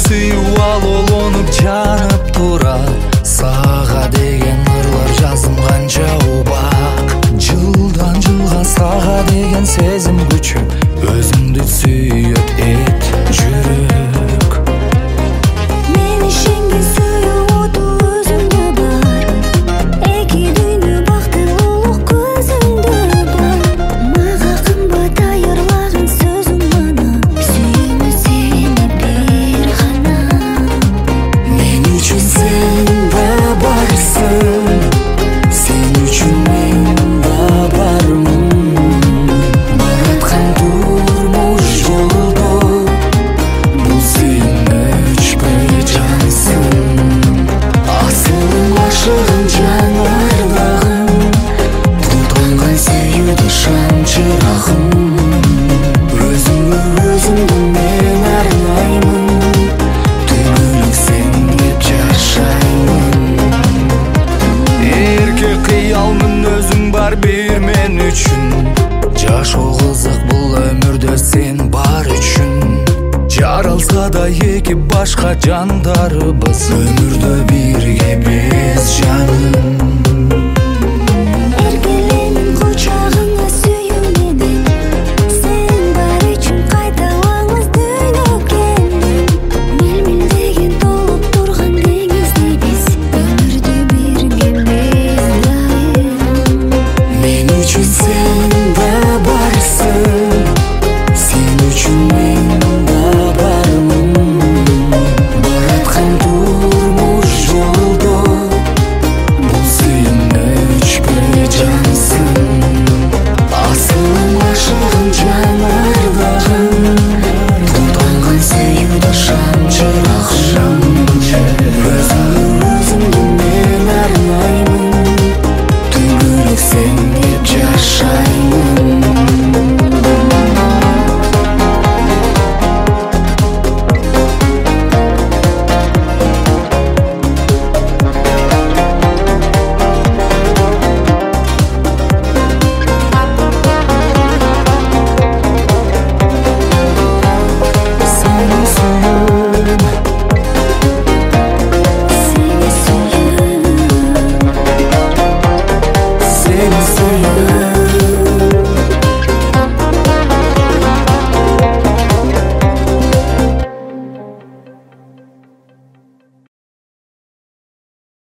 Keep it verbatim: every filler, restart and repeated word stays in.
сүйүп ал, уланып жанып турат. Сага деген ырлар жазым канча убак. Жылдан жылга сага деген сезим күчүп, өзүңдү сүйөт эт жүрөк. Мени шеңге сүйүп оту өзүңдө бар. Эки дүйнө бактылуулук көзүңдө бар. Мага кымбат айырлаган сөзүң мана. Сүйүүмө сени бир гана. Мен үчүн сен да барсың, сен үчүн мен да бармын. Бараткан турмуш жолдо бул сен өчпөй жансың. Асылым ашыгым жанардагым, тутанган сүйүүдө шам чырагым. Өзүңө өзүмдү мен арнаймын, түгүлүк сен деп жашаймын. Эрке кыялмын, өзүң бар бир мен үчүн. Жашоо кызык бул өмүрдө сен бар үчүн. Жаралса да эки башка жандарыбыз, өмүрдө бирге биз жаным. Эркеленим кучагыңа сүйүү менен. Сен бар үчүн кайталаңыз дүйнөгө. Мелмелдеген толуп турган деңиздей биз, өмүрдө бирге биз дайым. Мен үчүн сен да барсың, сен үчүн мен да бармын. Бараткан турмуш жолдо бул сен өчпөй жансың. Асылым ашыгым жанардагым, тутанган сүйүүдө шам чырагым. Өзүңө өзүмдү мен арнаймын, түгүлүк сен деп жашаймын.